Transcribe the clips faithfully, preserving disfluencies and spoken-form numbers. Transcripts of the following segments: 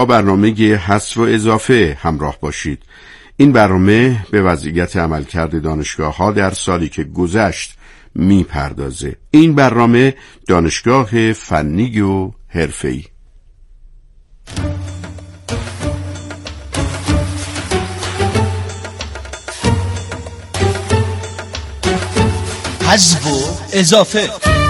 با برنامه حذف و اضافه همراه باشید. این برنامه به وضعیت عملکرد دانشگاه‌ها در سالی که گذشت میپردازه. این برنامه دانشگاه فنی و حرفه‌ای. حذف و اضافه.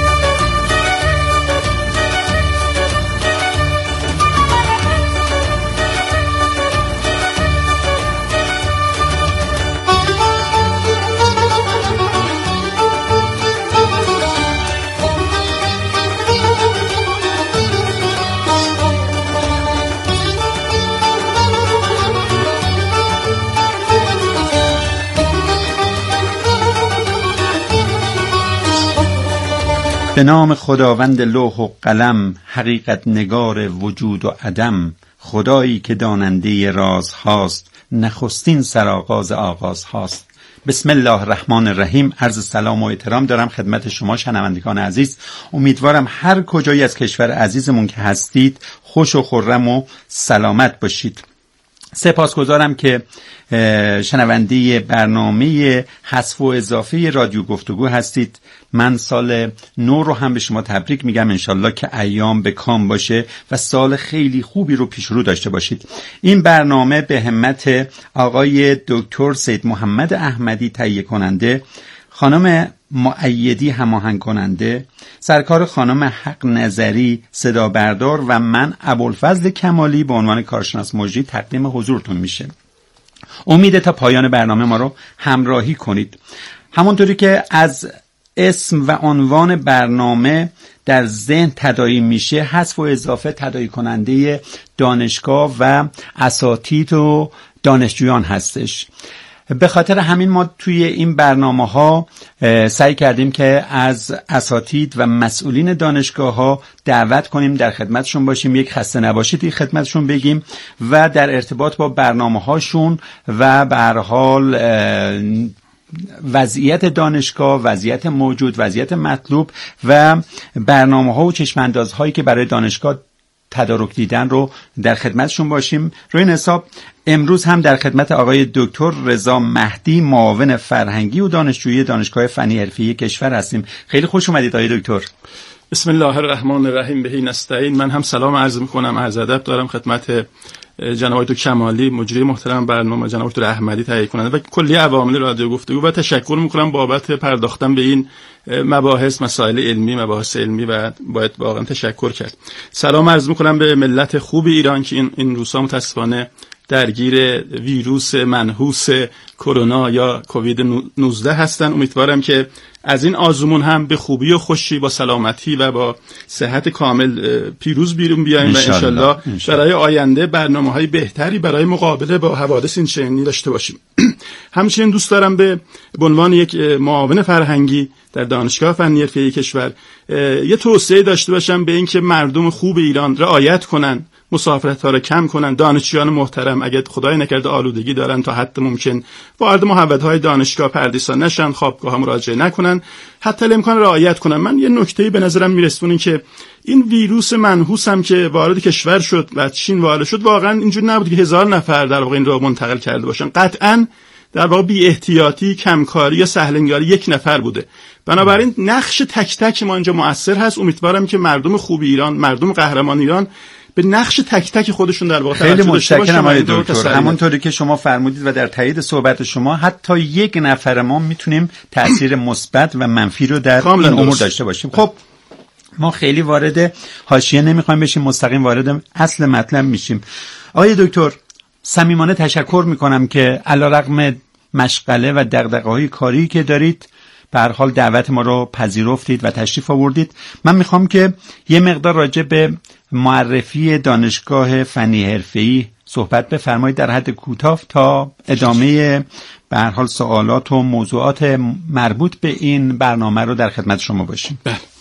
به نام خداوند لوح و قلم، حقیقت نگار وجود و عدم، خدایی که داننده راز هاست، نخستین سرآغاز آغاز هاست. بسم الله الرحمن الرحیم. عرض سلام و احترام دارم خدمت شما شنوندگان عزیز. امیدوارم هر کجایی از کشور عزیزمون که هستید خوش و خرم و سلامت باشید. سپاسگزارم که شنونده برنامه حذف و اضافه رادیو گفتگو هستید. من سال نو رو هم به شما تبریک میگم، انشالله که ایام به کام باشه و سال خیلی خوبی رو پیش رو داشته باشید. این برنامه به همت آقای دکتر سید محمد احمدی تهیه کننده، خانم مؤیدی هماهنگ کننده، سرکار خانم حق نظری صدا بردار و من ابوالفضل کمالی به عنوان کارشناس مجری تقدیم حضورتون میشه. امید تا پایان برنامه ما رو همراهی کنید. همونطوری که از اسم و عنوان برنامه در ذهن تداعی میشه، حذف و اضافه تداعی کننده دانشگاه و اساتید و دانشجویان هستش. به خاطر همین ما توی این برنامه ها سعی کردیم که از اساتید و مسئولین دانشگاه ها دعوت کنیم در خدمتشون باشیم، یک خسته نباشید این خدمتشون بگیم و در ارتباط با برنامه هاشون و به هر حال وضعیت دانشگاه، وضعیت موجود، وضعیت مطلوب و برنامه ها و چشمانداز هایی که برای دانشگاه تدارک دیدن رو در خدمتشون باشیم. روی این حساب امروز هم در خدمت آقای دکتر رضا مهدی، معاون فرهنگی و دانشجویی دانشگاه فنی حرفه‌ای کشور هستیم. خیلی خوش اومدید آقای دکتر. بسم الله الرحمن الرحیم. بهی نستعین. من هم سلام عرض میکنم، عرض ادب دارم خدمت جناب دکتر کمالی مجری محترم برنامه، جناب دکتر احمدی تهیه کننده و کلی عوامل رادیو گفتگو و تشکر میکنم بابت پرداختن به این مباحث، مسائل علمی، مباحث علمی و باید واقعا تشکر کرد. سلام عرض میکنم به ملت خوب ایران که این این روزها متاسفانه درگیر ویروس منحوس کرونا یا کووید نوزده هستن. امیدوارم که از این آزمون هم به خوبی و خوشی با سلامتی و با صحت کامل پیروز بیرون بیایم و انشالله برای آینده برنامه‌های بهتری برای مقابله با حوادث این چنینی داشته باشیم. همچنین دوست دارم به عنوان یک معاون فرهنگی در دانشگاه فنی حرفه‌ای کشور یه توصیه داشته باشم به اینکه مردم خوب ایران رعایت کنن، مسافرت ها رو کم کنن. دانشجویان محترم اگه خدای نکرده آلودگی دارن تا حد ممکن وارد محوطه‌های دانشگاه پردیسا نشن، خوابگاه ها مراجعه نکنن، حتی الامکان رعایت کنن. من یه نکته‌ای به نظرم میرسونه که این ویروس منحوس هم که وارد کشور شد و چین وارد شد، واقعا اینجور نبود که هزار نفر در واقع این رو منتقل کرده باشن. قطعاً در واقع بی احتیاطی، کمکاری یا سهلنگاری یک نفر بوده. بنابراین نقش تک تک ما اینجا مؤثر هست. امیدوارم که مردم خوب ایران، مردم قهرمان ایران به نقش تک تک خودشون در واقع خیلی متشکرم آقای دکتر. همونطوری که شما فرمودید و در تایید صحبت شما، حتی یک نفر ما میتونیم تاثیر مثبت و منفی رو در این امور داشته باشیم. خب ما خیلی وارد حاشیه نمیخوایم بشیم، مستقیم وارد اصل مطلب میشیم. آقای دکتر صمیمانه تشکر میکنم که علیرغم مشغله و دغدغه‌های کاری که دارید به هر حال دعوت ما رو پذیرفتید و تشریف آوردید. من میخوام که یه مقدار راجع به معرفی دانشگاه فنی حرفه‌ای صحبت بفرمایید در حد کوتاه تا ادامه به هر حال سوالات و موضوعات مربوط به این برنامه رو در خدمت شما باشیم. بله.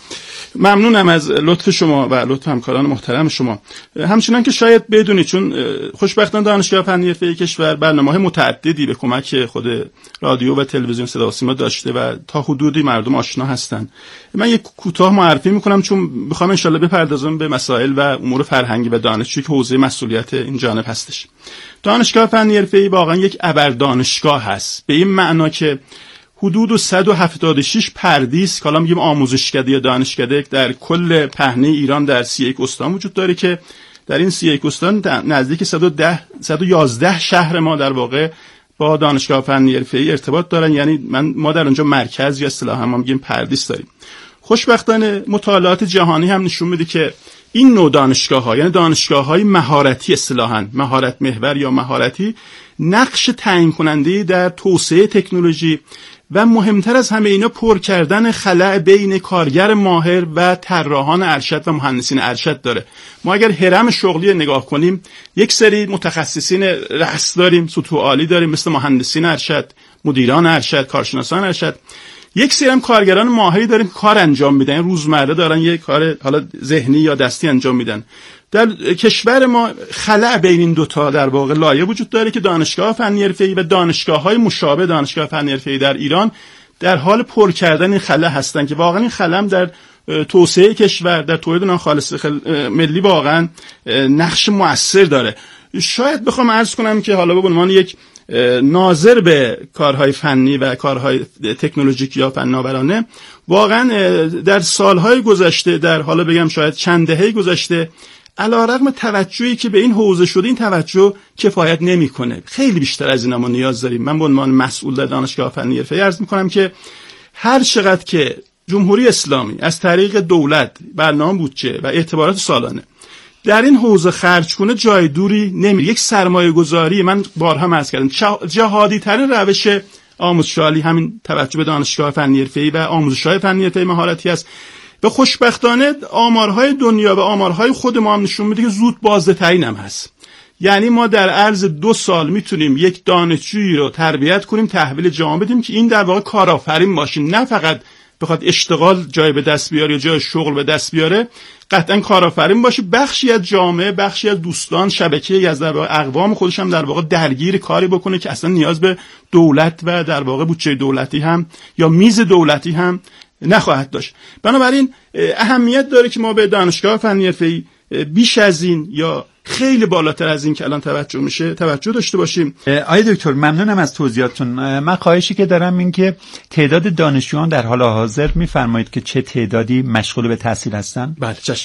ممنونم از لطف شما و لطف همکاران محترم شما. همچنان که شاید بدونید، چون خوشبختانه دانشگاه فنی حرفه‌ای کشور برنامه‌های متعددی به کمک خود رادیو و تلویزیون صدا و سیما داشته و تا حدودی مردم آشنا هستن. من یک کوتاه معرفی میکنم چون میخوام انشالله بپردازم به مسائل و امور فرهنگی و دانشجویی که حوزه مسئولیت این جانب هستش. دانشگاه فنی حرفه‌ای واقعا یک ابر دانشگاه هست، به این معنا که حدود صد و هفتاد و شش پردیس، حالا میگیم آموزشکده یا دانشکده، در کل پهنه ایران در سی و یک استان وجود داره که در این سی و یک استان نزدیک صد و ده صد و یازده شهر ما در واقع با دانشگاه فنی حرفه‌ای ارتباط دارن. یعنی من ما در اونجا مرکز یا اصطلاحاً ما میگیم پردیس داریم. خوشبختانه مطالعات جهانی هم نشون میده که این نوع دانشگاه‌ها، یعنی دانشگاه‌های مهارتی اصطلاحاً مهارت محور یا مهارتی، نقش تعیین کننده در توسعه تکنولوژی و مهمتر از همه اینا پر کردن خلأ بین کارگر ماهر و طراحان ارشد و مهندسین ارشد داره. ما اگر هرم شغلی نگاه کنیم، یک سری متخصصین رأس داریم، سطوح عالی داریم مثل مهندسین ارشد، مدیران ارشد، کارشناسان ارشد. یک سری هم کارگران ماهری داریم که کار انجام میدن، روزمره دارن یک کار حالا ذهنی یا دستی انجام میدن. در کشور ما خلأ بین این دوتا در واقع لایه وجود داره که دانشگاه فنی حرفه‌ای و دانشگاه‌های مشابه دانشگاه فنی حرفه‌ای در ایران در حال پر کردن این خلأ هستن که واقعا این خلأ در توسعه کشور، در تولید ناخالص ملی واقعا نقش مؤثر داره. شاید بخوام عرض کنم که حالا به عنوان یک ناظر به کارهای فنی و کارهای تکنولوژیک یا فناورانه، واقعا در سالهای گذشته، در حالا بگم شاید چند دهه گذشته، علیرغم توجهی که به این حوزه شده، این توجه کفایت نمیکنه. خیلی بیشتر از اینا ما نیاز داریم. من به عنوان مسئول در دانشگاه فنی حرفه‌ای عرض میکنم که هر چقدر که جمهوری اسلامی از طریق دولت برنامه بودجه و اعتبارات سالانه در این حوزه خرج کنه، جای دوری نمیره. یک سرمایه گذاری، من بارها عرض کردم، جهادی ترین روش آموزشی همین توجه به دانشگاه فنی حرفه‌ای و آموزش‌های فنی حرفه‌ای مهارتی است. و خوشبختانه آمارهای دنیا و آمارهای خود ما هم نشون میده که زود بازده‌ترین هم هست. یعنی ما در عرض دو سال میتونیم یک دانشجویی رو تربیت کنیم، تحویل جامعه بدیم که این در واقع کارآفرین باشه، نه فقط بخواد اشتغال جای به دست بیاره یا جای شغل به دست بیاره، قطعا کارآفرین باشه، بخشی از جامعه، بخشی از دوستان، شبکه‌ای از در واقع اقوام خودش هم در واقع درگیر کاری بکنه که اصلا نیاز به دولت و در واقع بودجه دولتی هم یا میز دولتی هم نخواهد داشت. بنابراین اهمیت داره که ما به دانشگاه فنی حرفه‌ای بیش از این یا خیلی بالاتر از این که الان توجه میشه توجه داشته باشیم. آقای دکتر ممنونم از توضیحاتتون. من خواهشی که دارم این که تعداد دانشجویان در حال حاضر میفرمایید که چه تعدادی مشغول به تحصیل هستن؟ بله چشم.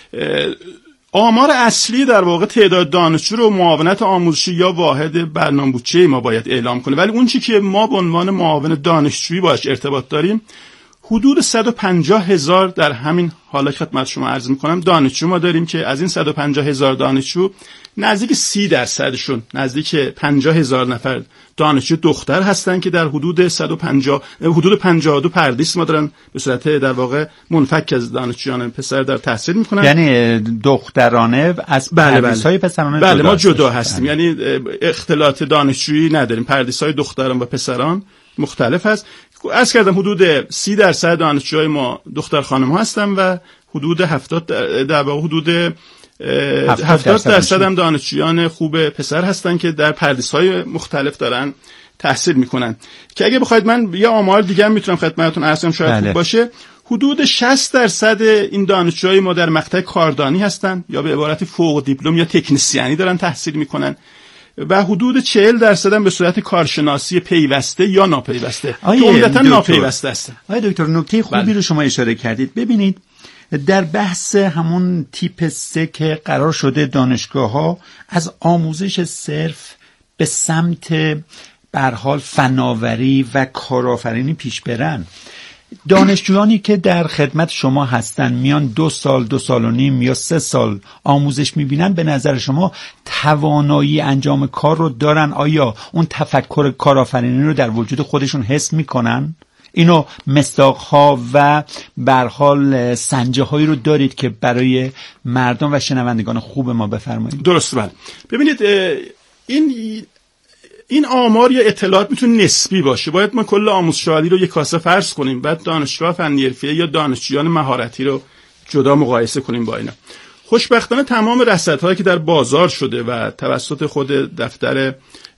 آمار اصلی در واقع تعداد دانشجو رو معاونت آموزشی یا واحد برنامه بودجه ما باید اعلام کنه، ولی اون چی که ما به عنوان معاون دانشجویی باش ارتباط داریم حدود صد و پنجاه هزار در همین حالا خدمت شما عرض میکنم دانشجو ما داریم که از این صد و پنجاه هزار دانشجو نزدیک سی درصدشون، نزدیک پنجاه هزار نفر دانشجو دختر هستن که در حدود صد و پنجاه حدود پنجاه و دو پردیس ما دارن به صورت در واقع منفک از دانشجویان پسر در تحصیل میکنن. یعنی دخترانه از بله پردیس‌های پسرانه بله جدا ما جدا هستش. هستیم. یعنی اختلاط دانشجویی نداریم، پردیس‌های دختران و پسران مختلف هست. عرض کردم حدود سی درصد دانشجوهای ما دختر خانم ها هستن و حدود هفتاد در واقع حدود هفتاد درصد هم دانشجویان خوب پسر هستن که در پردیس‌های مختلف دارن تحصیل میکنن. که اگه بخواید من یه آمار دیگه هم میتونم خدمتتون عرض کنم شاید بله. خوب باشه. حدود شصت درصد این دانشجوهای ما در مقطع کاردانی هستن یا به عبارت فوق دیپلم یا تکنسیانی دارن تحصیل میکنن و حدود چهل درصد هم به صورت کارشناسی پیوسته یا ناپیوسته که عمدتاً ناپیوسته هستن. آقای دکتر نکته خوبی بله. رو شما اشاره کردید. ببینید در بحث همون تیپ سه که قرار شده دانشگاه‌ها از آموزش صرف به سمت به هر حال فناوری و کارآفرینی پیش برن، دانشجویانی که در خدمت شما هستن میان دو سال دو سال و نیم یا سه سال آموزش میبینن، به نظر شما توانایی انجام کار رو دارن؟ آیا اون تفکر کارآفرینی رو در وجود خودشون حس میکنن؟ اینو مصداق‌ها و به هر حال سنجه‌هایی رو دارید که برای مردم و شنوندگان خوب ما بفرمایید؟ درست بله. ببینید این این آمار یا اطلاعات میتونه نسبی باشه. باید ما کل آموزش عالی رو یک کاسه فرض کنیم، بعد دانشگاه فنی حرفه‌ای یا دانشجویان مهارتی رو جدا مقایسه کنیم با اینا. خوشبختانه تمام رصدهایی که در بازار شده و توسط خود دفتر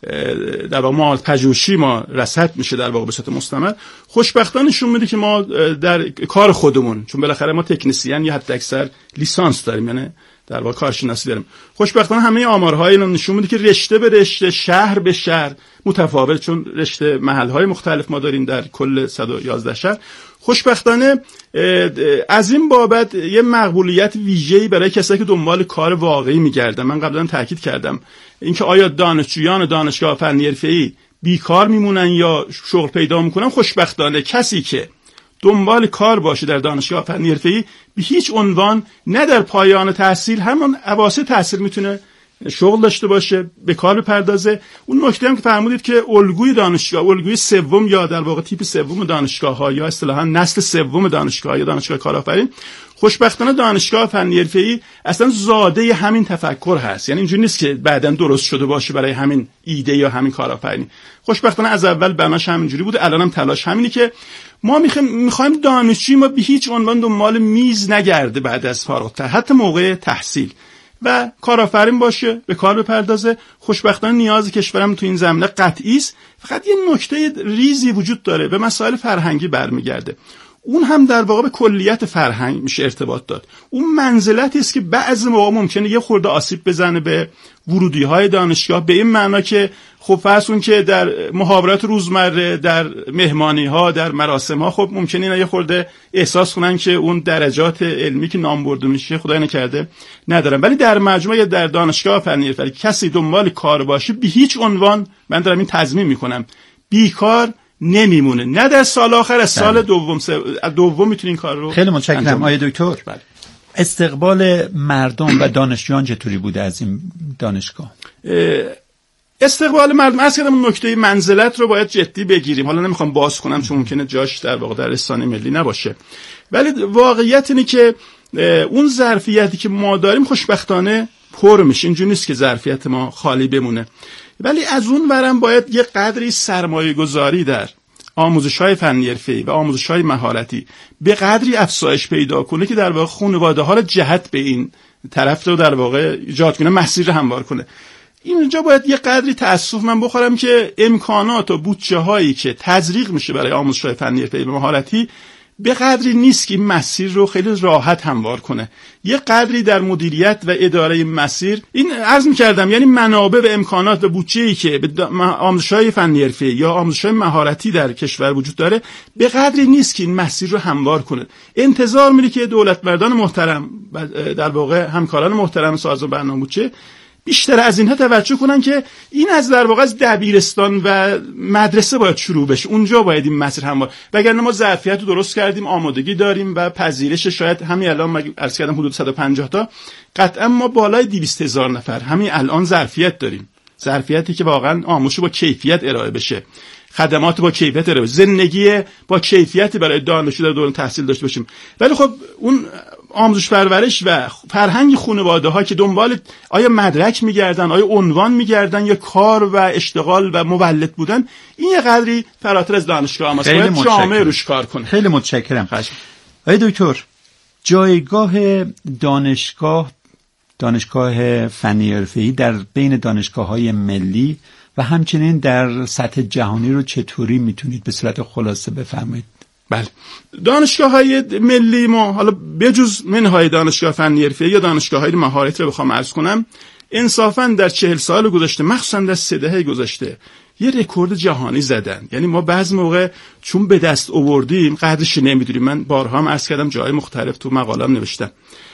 در واقع معالج پژوهشی ما رصد میشه در واقع به صورت مستمر، خوشبختانه نشون میده که ما در کار خودمون، چون بالاخره ما تکنسین یا حتی اکثر لیسانس داریم، یعنی در واقع کارشناسی داریم، خوشبختانه همه آمارهای اینا نشون میده که رشته به رشته، شهر به شهر متفاوت، چون رشته محلهای مختلف ما داریم در کل صد و یازده شهر. خوشبختانه از این بابت یه مقبولیت ویژه‌ای برای کسایی که دنبال کار واقعی میگردن. من قبلا تاکید کردم اینکه آیا دانشجویان دانشگاه فنی حرفه‌ای بیکار میمونن یا شغل پیدا میکنن. خوشبختانه کسی که دنبال کار باشه در دانشگاه فنی حرفه‌ای به هیچ عنوان نه در پایان تحصیل، همون اواسط تحصیل میتونه شغل داشته باشه، به کار بپردازه. اون نکته هم که فرمودید که الگوی دانشگاه، الگوی سوم یا در واقع تیپ سوم دانشگاه‌ها یا اصطلاحاً نسل سوم دانشگاه یا دانشگاه کارآفرین، خوشبختانه دانشگاه فنی حرفه‌ای اصلا زاده همین تفکر هست. یعنی اینجوری نیست که بعداً درست شده باشه برای همین ایده یا همین کارآفرینی. خوشبختانه از اول بناش همینجوری بود، الان هم تلاش همینی که ما می‌خوایم دانشجوی ما به هیچ عنوان دنبال میز نگرده بعد از فارغ التحصیل، حتی موقع تحصیل، و کارآفرین باشه، به کار بپردازه. خوشبختانه نیاز کشورم تو این زمینه قطعی است. فقط یه نکته ریزی وجود داره، به مسائل فرهنگی برمیگرده. اون هم در واقع به کلیت فرهنگ میشه ارتباط داد. اون منزلتی است که بعضی موقع ممکنه یه خورده آسیب بزنه به ورودی‌های دانشگاه، به این معنا که خب فرض کن که در محاورات روزمره، در مهمانی‌ها، در مراسم‌ها خب ممکنه اینا یه خورده احساس کنن که اون درجات علمی که نام برده میشه خدای نکرده ندارن. ولی در مجموع در دانشگاه فنی حرفه‌ای کسی دنبال کار باشه به هیچ عنوان، من دارم این تضمین میکنم، بیکار نمیمونه. نه در سال آخر، از سال دوم دوم میتونین این کار رو. خیلی متشکرم آقای دکتر. بله. استقبال مردم و دانشجویان چطوری بوده از این دانشگاه؟ استقبال مردم، از کردم نکته منزلت رو باید جدی بگیریم. حالا نمیخوام باز کنم چون ممکنه جاش در واقع در رسانه ملی نباشه، ولی واقعیت اینه که اون ظرفیتی که ما داریم خوشبختانه پر میشه. اینجوری نیست که ظرفیت ما خالی بمونه، ولی از اون ورم باید یه قدری سرمایه گذاری در آموزش‌های فنی حرفه‌ای و آموزش‌های مهارتی به قدری افزایش پیدا کنه که در واقع خانواده‌ها رو جهت به این طرف رو در واقع ایجاد کنه، مسیر رو هموار کنه. اینجا باید یه قدری تأسف من بخورم که امکانات و بودجه‌هایی که تزریق میشه برای آموزش‌های فنی حرفه‌ای و مهارتی به قدری نیست که این مسیر رو خیلی راحت هموار کنه. یه قدری در مدیریت و اداره مسیر، این عرض می‌کردم، یعنی منابع و امکانات و بودجه‌ای که به آموزش‌های فنی حرفه‌ای یا آموزش‌های مهارتی در کشور وجود داره به قدری نیست که این مسیر رو هموار کنه. انتظار میره که دولتمردان محترم و در واقع همکاران محترم سازمان برنامه بودجه بیشتر از اینها توجه کنن که این از در واقع از دبیرستان و مدرسه باید شروع بشه. اونجا باید این مسیر هموار، وگرنه ما ظرفیت رو درست کردیم، آمادگی داریم و پذیرش شاید همین الان ما عرض کردم حدود صد و پنجاه تا، قطعا ما بالای دویست هزار نفر همین الان ظرفیت داریم. ظرفیتی که واقعا آموزش با کیفیت ارائه بشه، خدمات با کیفیت ارائه بشه، زندگی با کیفیتی برای دانشجو در دوران تحصیل داشته باشیم. ولی خب اون آموزش پرورش و فرهنگ خانواده ها که دنبال آیا مدرک میگردن، آیا عنوان میگردن یا کار و اشتغال و مولد بودن، این یه قدری فراتر از دانشگاه هم است. باید جامعه روش کار کنه. خیلی متشکرم. آقای دکتر، جایگاه دانشگاه دانشگاه فنی حرفه‌ای در بین دانشگاه‌های ملی و همچنین در سطح جهانی رو چطوری میتونید به صورت خلاصه بفرمایید؟ بله، دانشگاه‌های ملی ما، حالا بجز منهای دانشگاه فنی حرفه‌ای یا دانشگاه‌های مهارتی رو بخوام عرض کنم، انصافاً در چهل سال گذشته، مخصوصاً در سه دهه گذشته، یه رکورد جهانی زدن. یعنی ما بعضی موقع چون به دست آوردیم قدرش نمیدونیم. من بارها هم عرض کردم، جای مختلف تو مقاله‌ام نوشتم،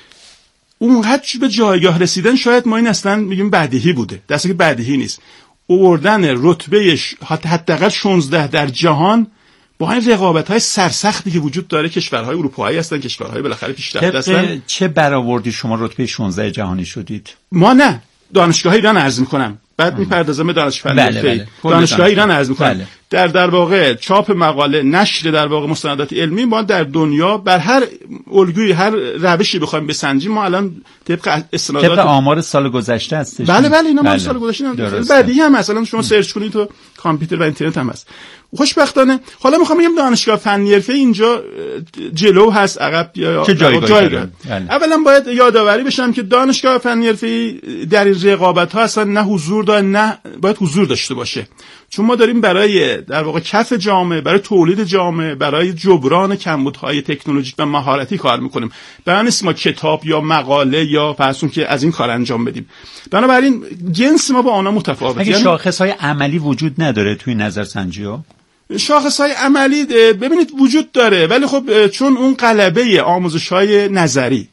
اونقدر به جایگاه رسیدن شاید ما این اصلا میگیم بدیهی بوده، درسته که بدیهی نیست. آوردن رتبه حداقل شانزده در جهان با این رقابت‌های سرسختی که وجود داره، کشورهای اروپایی هستن، کشورهای بالاخره پیشرفته هستن. چه برآوردی شما رتبه شانزده جهانی شدید؟ ما نه، دانشگاه ایران عرض می‌کنم، بعد میپردازم به دانشگاه فنی حرفه‌ای. دانشگاه ایران عرض می‌کنم. بله. در در واقع چاپ مقاله، نشر در واقع مستندات علمی، ما در دنیا بر هر الگوی، هر روشی بخوایم بسنجیم، ما الان طبق استنادات طبق آمار سال گذشته هستش. بله بله اینا مال سال گذشته هم بعدی هم مثلا شما سرچ کنید تو کامپیوتر و اینترنت هم هست. خوشبختانه حالا میخوام بگم دانشگاه فنی حرفه‌ای اینجا جلو هست، عقب یا جایگاه. اولا باید یادآوری بشم که دانشگاه فنی حرفه‌ای در این رقابت‌ها اصلا نه حضور داره نه باید حضور داشته باشه، چون ما داریم برای در واقع کف جامعه، برای تولید جامعه، برای جبران کمبودهای تکنولوژیک و مهارتی کار میکنیم. برای نیست ما کتاب یا مقاله یا فرضون که از این کار انجام بدیم. بنابراین جنس ما با آنها متفاوته. اگه یعنی شاخص‌های عملی وجود نداره توی نظرسنجی‌ها؟ شاخص‌های عملی ببینید وجود داره، ولی خب چون اون غلبه آموزش‌های نظری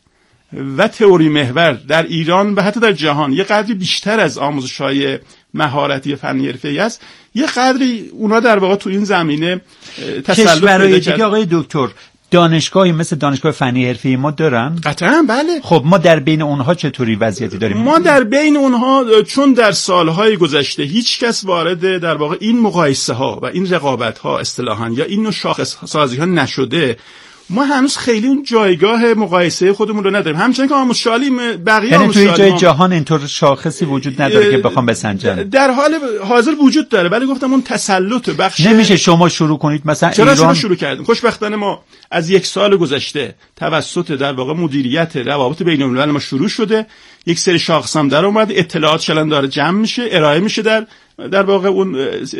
و تئوری محور در ایران و حتی در جهان یه قدری بیشتر از آموزش‌های مهارتی فنی حرفه‌ای است، یه قدری اونا در واقع تو این زمینه تسلط پیدا کردن. آقای دکتر دانشگاهی مثل دانشگاه فنی حرفه‌ای ما دارن؟ قطعاً بله. خب ما در بین اونها چطوری وضعیتی داریم؟ ما در بین اونها چون در سالهای گذشته هیچ کس وارد در واقع این مقایسه ها و این رقابت ها اصطلاحاً یا این نوع شاخص سازی ها نشده، ما هنوز خیلی اون جایگاه مقایسه خودمون رو نداریم. همچنین که آموزشالی بقیه یعنی آموزشالی توی جای جهان اینطور شاخصی وجود نداره که بخوام بسنجن. در حال حاضر وجود داره، ولی گفتم اون تسلط بخش نمیشه شما شروع کنید مثلا چرا ایران. چرا شروع کردیم؟ خوشبختانه ما از یک سال گذشته توسط در واقع مدیریت روابط بین‌الملل ما شروع شده، یک سری شاخص هم در اومد، اطلاعات شلن داره جمع میشه، ارائه میشه در در واقع اون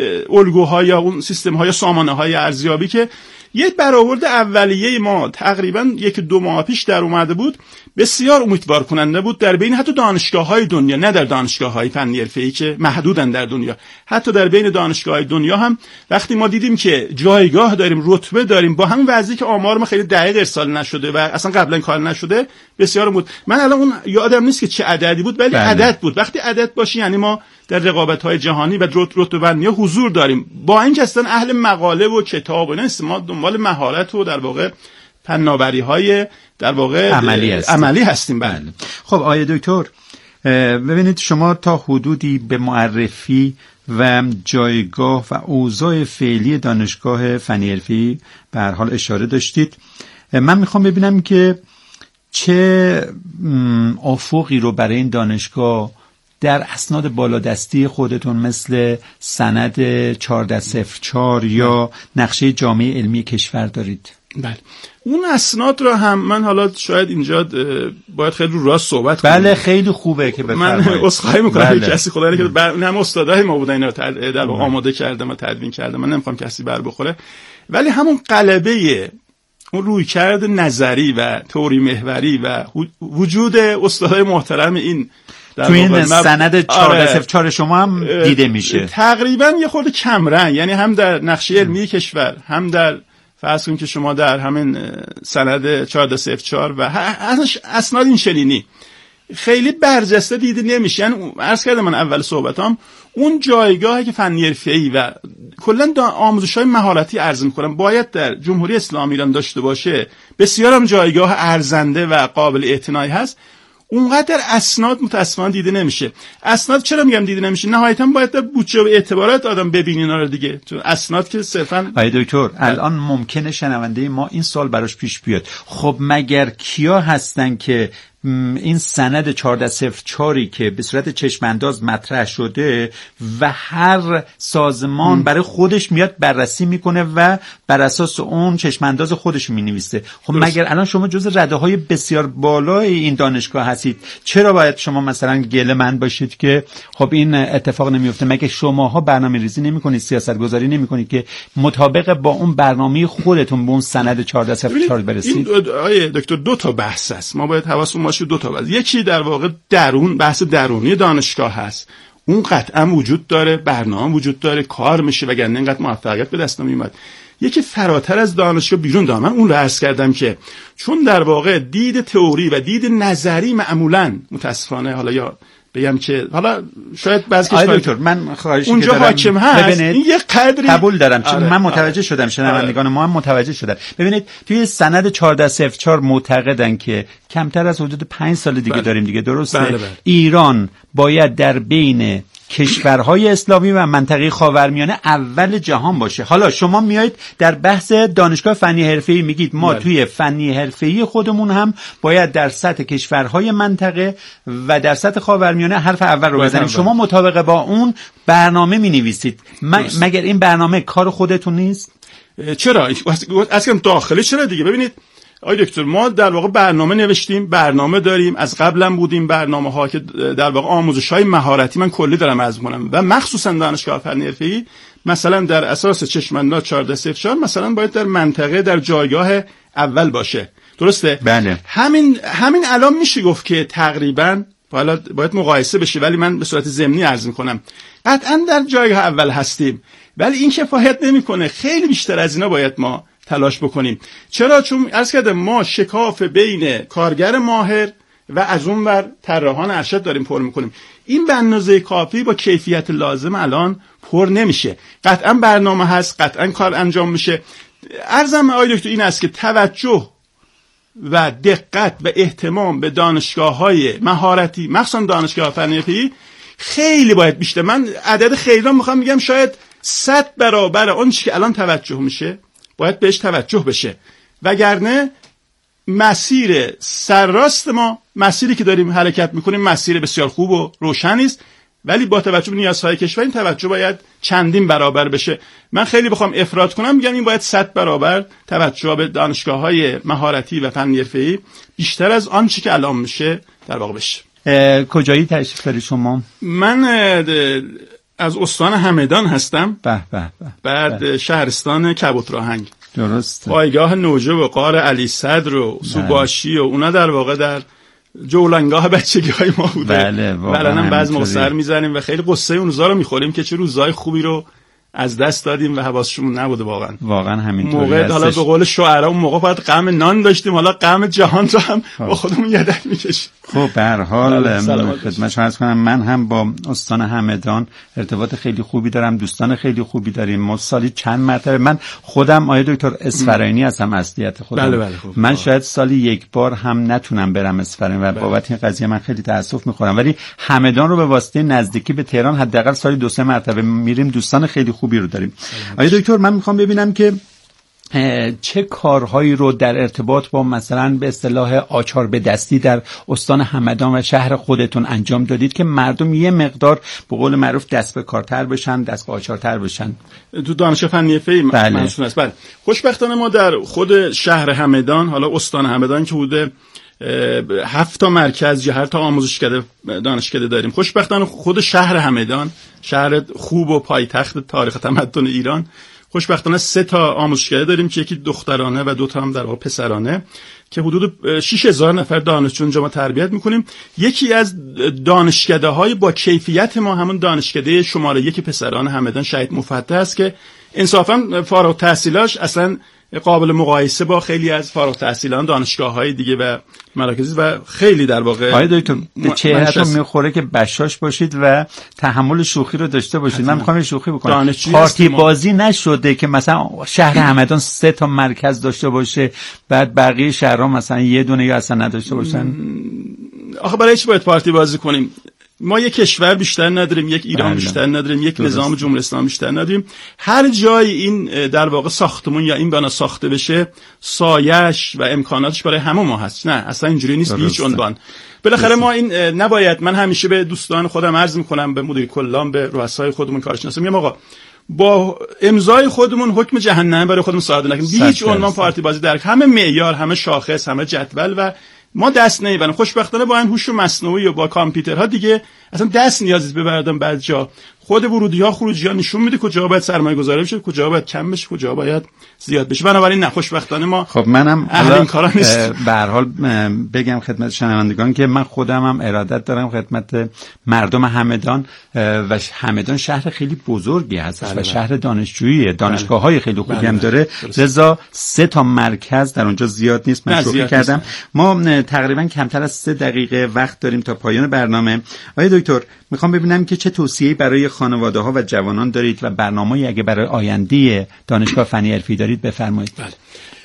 الگوها یا اون سیستم‌ها یا سامانه‌های ارزیابی که یک برآورد اولیه ما تقریبا یک دو ماه پیش در اومده بود، بسیار امیدوار کننده بود در بین حتی دانشگاه‌های دنیا، نه در دانشگاه‌های فنی حرفه‌ای که محدودن در دنیا، حتی در بین دانشگاه‌های دنیا هم وقتی ما دیدیم که جایگاه داریم، رتبه داریم، با همین وضعی که آمار ما خیلی دقیق ارسال نشده و اصلا قبلا کار نشده، بسیار بود. من الان اون یادم نیست که چه عددی بود، ولی بله. عدد بود. وقتی عدد باشه یعنی ما در رقابت‌های جهانی و رتبه بندی حضور داریم، با اینکه اصلا اهل مقاله و کتاب و اینا، ما دنبال مهارت و در واقع فناوری‌های در واقع عملی هستیم. عملی هستیم بله. خب آقای دکتر ببینید شما تا حدودی به معرفی و جایگاه و اوضاع فعلی دانشگاه فنی حرفه‌ای به هر حال اشاره داشتید. من میخوام ببینم که چه افقی رو برای این دانشگاه در اسناد بالادستی خودتون مثل سند چهارده صفر چهار یا نقشه جامعه علمی کشور دارید؟ بله اون اسناد رو هم من حالا شاید اینجا باید خیلی رو راست صحبت کنم. بله خیلی خوبه که بفرمایید. من عذرخواهی میکنم بله. کسی خدایی که بر... هم استادای ما بودن اینا در واقع آماده کردم و تدوین کردم، من نمیخوام کسی بر بخوره، ولی همون غلبه اون رویکرد نظری و تئوری محوری و وجود استادای محترم این تو این سند چهارده صفر چهار شما هم دیده میشه تقریبا یه خورده کمرنگ، یعنی هم در نقشه علمی کشور هم در فرض کنیم که شما در همین سند چهارده صفر چهار و اسناد این شلینی خیلی برجسته دیده نمیشه. یعنی عرض کردم من اول صحبتام اون جایگاهی که فنی حرفه‌ای و کلا آموزش‌های مهارتی عرض می‌کنم باید در جمهوری اسلامی ایران داشته باشه، بسیار هم جایگاه ارزنده و قابل اعتنایی هست، اونقدر اسناد متأسفانه دیده نمیشه. اسناد چرا میگم دیده نمیشه؟ نهایتاً باید در بودجه و اعتبارات آدم ببینه اینا رو دیگه، چون اسناد که صرفاً آقای دکتر الان ممکنه شنونده ما این سوال براش پیش بیاد، خب مگر کیا هستن که این سند چهارده صفر چهار که به صورت چشم انداز مطرح شده و هر سازمان م. برای خودش میاد بررسی میکنه و بر اساس اون چشم انداز خودش مینویسه؟ خب درست. مگر الان شما جز رده های بسیار بالای این دانشگاه هستید، چرا باید شما مثلا گله من باشید که خب این اتفاق نمیفته؟ مگه شماها برنامه ریزی نمیکنید، سیاست گذاری نمیکنید که مطابق با اون برنامه خودتون به اون سند چهارده صفر چهار برسید؟ این آیه دکتر دو تا بحث است، ما باید حواسمون باشه دو تا بحث. یکی در واقع درون بحث درونی دانشگاه هست، اون قطعا وجود داره، برنامه وجود داره، کار میشه وگرنه اینقدر موفقیت به دست نمیومد. یکی فراتر از دانشگاه بیرون داره، من اون رو عرض کردم که چون در واقع دید تئوری و دید نظری معمولاً متاسفانه حالا یا بگم که حالا شاید بعضی کشورها دکتر من خواهشی اونجا حاکم هست، این یه قدری قبول دارم چون من متوجه شدم، شنوندگان ما هم متوجه شدن. ببینید توی سند چهارده صفر چهار معتقدن که کمتر از حدود پنج سال دیگه بله. داریم دیگه درسته؟ بله بله. ایران باید در بین کشورهای اسلامی و منطقه خاورمیانه اول جهان باشه. حالا شما میایید در بحث دانشگاه فنی حرفه‌ای میگید ما بله. توی فنی حرفه‌ای خودمون هم باید در سطح کشورهای منطقه و در سطح خاورمیانه حرف اول رو بزنیم. شما مطابق با اون برنامه مینویسید. مگر این برنامه کار خودتون نیست؟ چرا؟ اصلا داخلی چرا دیگه؟ ببینید آقای دکتر، ما در واقع برنامه نوشتیم، برنامه داریم، از قبلا بودیم برنامه ها که در واقع آموزش های مهارتی من کلی دارم عرض می‌کنم و مخصوصا دانشگاه فنی حرفه‌ای مثلا در اساس چشم‌انداز چهارده صفر چهار مثلا باید در منطقه در جایگاه اول باشه. درسته؟ بله. همین همین الان میشه گفت که تقریبا حالا باید مقایسه بشه ولی من به صورت ضمنی عرض می‌کنم قطعا در جایگاه اول هستیم، ولی این کفایت نمی‌کنه. خیلی بیشتر از اینا باید ما تلاش بکنیم. چرا؟ چون عرض کردم ما شکاف بین کارگر ماهر و از اون ور طراحان ارشد داریم پر میکنیم. این به اندازه کافی با کیفیت لازم الان پر نمیشه. قطعا برنامه هست، قطعا کار انجام میشه. عرضم آقای دکتر این است که توجه و دقت و اهتمام به دانشگاه‌های مهارتی مخصوصا دانشگاه فنی حرفه‌ای خیلی باید بیشتر. من عدد خیلی رو میخوام بگم شاید صد برابر اون چیزی که الان توجه میشه باید بهش توجه بشه، وگرنه مسیر سرراست ما، مسیری که داریم حرکت میکنیم مسیر بسیار خوب و روشنی است، ولی با توجه به نیازهای کشور این توجه باید چندین برابر بشه. من خیلی بخوام افراط کنم میگم این باید صد برابر توجه به دانشگاه‌های مهارتی و فنی حرفه‌ای بیشتر از آن چیزی که الان میشه در واقع بشه. کجایی تشریف داری شما؟ من از استان همدان هستم. به به به. بعد به. شهرستان کبوتراهنگ. درست. پایگاه نوجه و غار علی صدر و سوباشی و اونا در واقع در جولانگاه بچگی های ما بوده. بله واقعا. هم بعض موقع سر میزنیم و خیلی قصه اون روزا رو میخوریم که چه روزای خوبی رو از دست دادیم و حواسشون نبوده واقعا. واقعا همینطوره. موقع حالا به قول شاعرها اون موقع باید غم نان داشتیم، حالا غم جهان رو هم با خودمون یدک میکشیم. خب به هر حال خدمت شما عرض کنم من هم با استان همدان ارتباط خیلی خوبی دارم، دوستان خیلی خوبی داریم. ما سالی چند مرتبه، من خودم آقای دکتر اصفهانی هستم اصلیت خودم. بله بله خوب. من شاید سالی یک بار هم نتونم برم اصفهان و بابت این قضیه من خیلی تاسف میخورم، ولی همدان رو به واسطه نزدیکی به تهران حداقل سالی دو سه مرتبه میریم، دوستان خیلی خوبی رو داریم. آقای دکتر من میخوام ببینم که چه کارهایی رو در ارتباط با مثلا به اصطلاح آچار به دستی در استان همدان و شهر خودتون انجام دادید که مردم یه مقدار به قول معروف دست به کارتر بشن، دست به آچارتر بشن. تو دانشگاه فنی حرفه‌ای منصور است. بله خوشبختانه ما در خود شهر همدان، حالا استان همدان که بوده، هفت تا مرکز یا هر تا آموزشکده دانشکده داریم. خوشبختانه خود شهر همدان، شهر خوب و پایتخت تاریخ تمدن ایران، خوشبختانه سه تا آموزشکده داریم که یکی دخترانه و دو تا هم در واقع پسرانه که حدود شش هزار نفر دانشجو اونجا ما تربیت میکنیم. یکی از دانشکده‌های با کیفیت ما همون دانشکده شماره یک پسران همدان شهید مفتح است که انصافا فارغ التحصیلاش اصلا قابل مقایسه با خیلی از فارغ التحصیلان دانشگاه‌های دیگه و مراکز و خیلی در واقع آقای دکتر به چهرهتون میخوره که بشاش باشید و تحمل شوخی رو داشته باشید. من میخوام شوخی بکنم. پارتی بازی نشده که مثلا شهر همدان سه تا مرکز داشته باشه بعد بقیه شهرها مثلا یه دونه یا اصلا نداشته باشن؟ آخه برای چی باید پارتی بازی کنیم؟ ما یک کشور بیشتر نداریم، یک ایران بله. بیشتر نداریم، یک درست. نظام جمهوری اسلامی بیشتر نداریم. هر جای این در واقع ساختمون یا این بنا ساخته بشه سایش و امکاناتش برای همه ما هست. نه اصلا اینجوری نیست به هیچ عنوان. بالاخره ما این نباید، من همیشه به دوستان خودم عرض میکنم، به مدیر کلان، به رؤسای خودمون کارشناسا میگم آقا با امضای خودمون حکم جهنم برای خودمون صادر نکنیم. به هیچ عنوان پارتی بازی در همه معیار، همه شاخص، همه جدول و ما دست نمیبریم. خوشبختانه با این هوش مصنوعی و با کامپیوترها دیگه اصلا دست نیازی ببردم. بعد جا خود ورودی ها خروجی ها نشون میده کجا باید سرمایه گذاری بشه، کجا باید کم بشه، کجا باید زیاد بشه. بنابراین نه، خوشبختانه ما خب منم اهل این کارا نیست. به هر حال بگم خدمت شنوندگان که من خودم هم ارادت دارم خدمت مردم همدان و همدان شهر خیلی بزرگی هست بله و شهر دانشجویی، دانشگاه‌های خیلی خوبی بله هم داره. لذا سه تا مرکز در اونجا زیاد نیست. من شوخی کردم. نیست. ما تقریبا کمتر از سه دقیقه وقت داریم تا پایان برنامه. آقای دکتر میخوام ببینم که چه توصیه‌ای برای خانواده‌ها و جوانان دارید و برنامه‌ای اگه برای آینده دانشگاه فنی حرفه‌ای دارید بفرمایید. بله.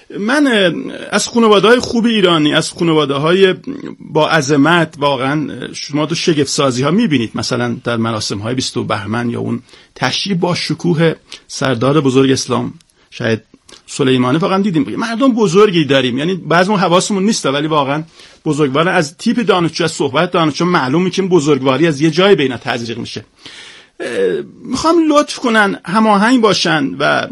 من از خانواده‌های خوب ایرانی، از خانواده‌های با عظمت، واقعا شما تو شگفت سازی‌ها می‌بینید، مثلا در مراسم‌های بیست بهمن یا اون تشییع با شکوه سردار بزرگ اسلام شاید سلیمانی، واقعا دیدیم مردم بزرگی داریم، یعنی بعضیمون حواسمون نیست ولی واقعا بزرگوار. از تیپ دانشجو، از صحبت دانشجو معلومه که بزرگواری از یه جای به اینا تزریق میشه. میخوام لطف کنن، هماهنگ باشن و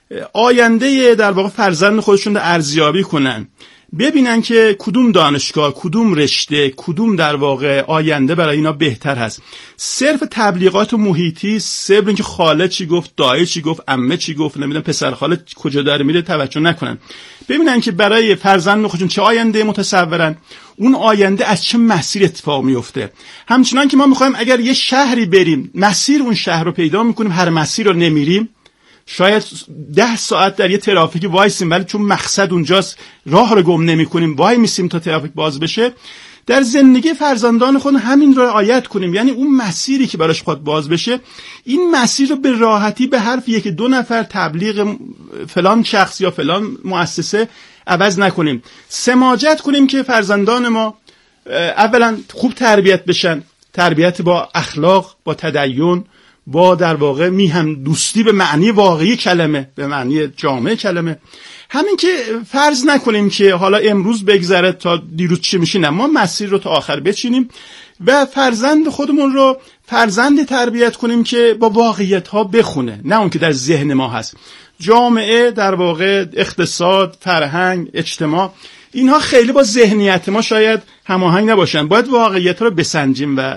آینده در واقع فرزند خودشون رو ارزیابی کنن، ببینن که کدوم دانشگاه، کدوم رشته، کدوم در واقع آینده برای اینا بهتر هست. صرف تبلیغات محیطی، صرف اینکه خاله چی گفت، دایی چی گفت، عمه چی گفت، نمیدونم پسر خاله کجا داره میره توجه نکنن. ببینن که برای فرزند خودشون چه آینده متصورن، اون آینده از چه مسیر اتفاق میفته. همچنان که ما میخوایم اگر یه شهری بریم، مسیر اون شهر رو پیدا میکنیم، هر مسیر رو نمیریم، شاید ده ساعت در یه ترافیک وایسیم ولی چون مقصد اونجاست راه رو گم نمی کنیم، وای میسیم تا ترافیک باز بشه. در زندگی فرزندان خود همین رو رعایت کنیم، یعنی اون مسیری که براش خود باز بشه، این مسیر رو به راحتی به حرف یک دو نفر تبلیغ فلان شخص یا فلان مؤسسه عوض نکنیم. سماجت کنیم که فرزندان ما اولا خوب تربیت بشن، تربیت با اخلاق، با تدین، با در واقع میهم دوستی به معنی واقعی کلمه، به معنی جامع کلمه. همین که فرض نکنیم که حالا امروز بگذره تا دیروز چی میشه، نه، ما مسیر رو تا آخر بچینیم و فرزند خودمون رو فرزند تربیت کنیم که با واقعیت ها بخونه، نه اون که در ذهن ما هست. جامعه، در واقع اقتصاد، فرهنگ، اجتماع، اینها خیلی با ذهنیت ما شاید هماهنگ نباشن. باید واقعیت ها رو بسنجیم و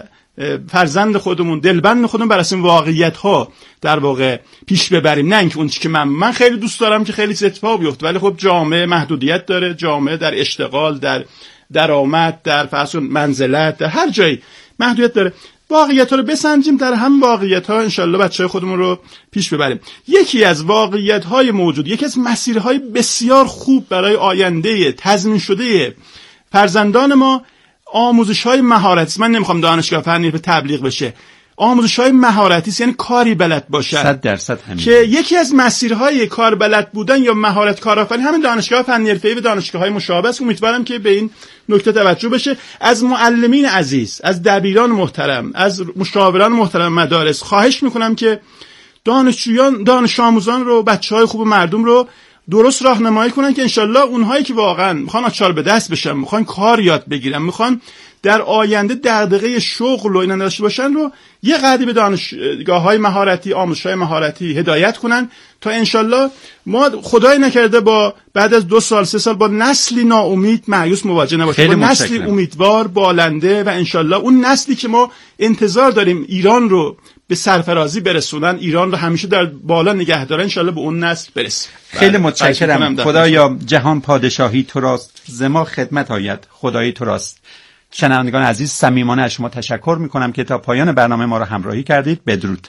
فرزند خودمون، دلبند خودمون بر اساس واقعیت ها در واقع پیش ببریم، نه اینکه اون چیزی که من من خیلی دوست دارم که خیلی اتفاق بیفته، ولی خب جامعه محدودیت داره، جامعه در اشتغال، در درآمد، در فرض منزلت، در هر جایی محدودیت داره. واقعیت ها رو بسنجیم، در هم واقعیت ها انشالله بچهای خودمون رو پیش ببریم. یکی از واقعیت های موجود، یکی از مسیرهای بسیار خوب برای آینده تضمین شده فرزندان ما، آموزش های مهارتی. من نمیخوام دانشگاه فنی به تبلیغ بشه، آموزش های مهارتی است، یعنی کاری بلد باشن. صد درصد همین که یکی از مسیرهای کار بلد بودن یا مهارت کارآفرینی همین دانشگاه فنی حرفه‌ای و دانشگاه های مشابه است. امیدوارم که به این نکته توجه بشه. از معلمین عزیز، از دبیران محترم، از مشاوران محترم مدارس خواهش میکنم که دانشجویان، دانش آموزان رو، بچهای خوب مردم رو درست راهنمایی کنن که انشالله اونهایی که واقعا میخوان آچار به دست بشن، میخوان کار یاد بگیرن، میخوان در آینده دغدغه شغل و اینا داشته باشن، رو یه قدری به دانشگاه‌های مهارتی، آموزش‌های مهارتی هدایت کنن تا انشالله ما خدای نکرده با بعد از دو سال سه سال با نسلی ناامید مایوس مواجه نباشیم، با نسلی امیدوار، بالنده، و انشالله اون نسلی که ما انتظار داریم ایران رو به سرفرازی برسونن، ایران رو همیشه در بالا نگه دارن، انشالله به اون نسل برسیم. خیلی متشکرم. خدایا جهان پادشاهی تو راست، زما خدمت آید خدایی تو راست. شنوندگان عزیز، صمیمانه از شما تشکر میکنم که تا پایان برنامه ما را همراهی کردید. بدرود.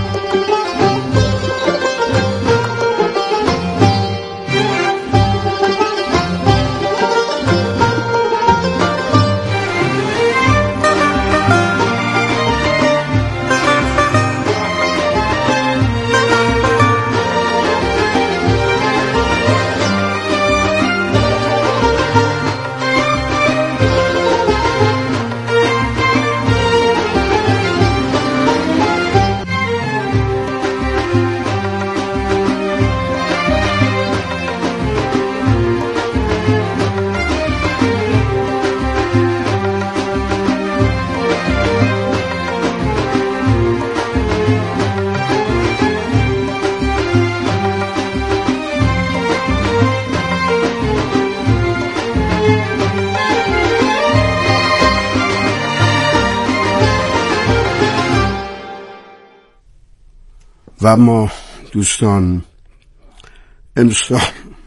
و اما دوستان، امسال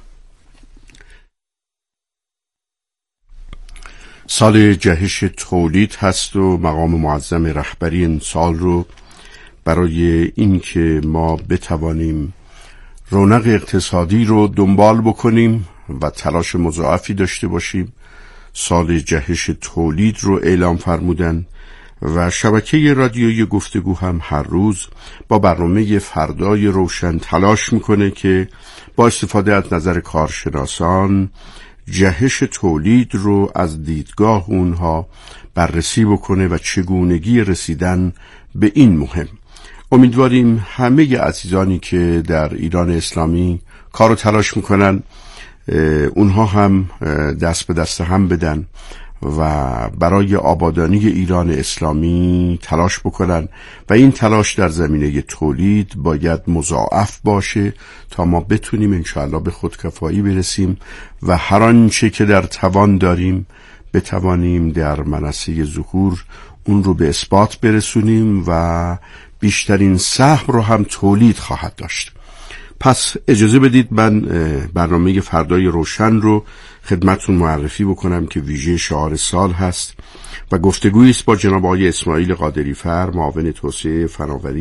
سال جهش تولید هست و مقام معظم رهبری این سال رو برای این که ما بتوانیم رونق اقتصادی رو دنبال بکنیم و تلاش مضاعفی داشته باشیم، سال جهش تولید رو اعلام فرمودن و شبکه رادیویی گفتگو هم هر روز با برنامه فردای روشن تلاش میکنه که با استفاده از نظر کارشناسان جهش تولید رو از دیدگاه اونها بررسی بکنه و چگونگی رسیدن به این مهم. امیدواریم همه عزیزانی که در ایران اسلامی کار و تلاش میکنن اونها هم دست به دست هم بدن و برای آبادانی ایران اسلامی تلاش بکنن و این تلاش در زمینه تولید باید مضاعف باشه تا ما بتونیم انشاءالله به خودکفایی برسیم و هر آنچه که در توان داریم بتوانیم در منصه ظهور اون رو به اثبات برسونیم و بیشترین سهم رو هم تولید خواهد داشت. پس اجازه بدید من برنامه فردای روشن رو خدمتتون معرفی بکنم که ویژه شعار سال هست و گفتگویی است با جناب آقای اسماعیل قادری فر، معاون توسعه فناوری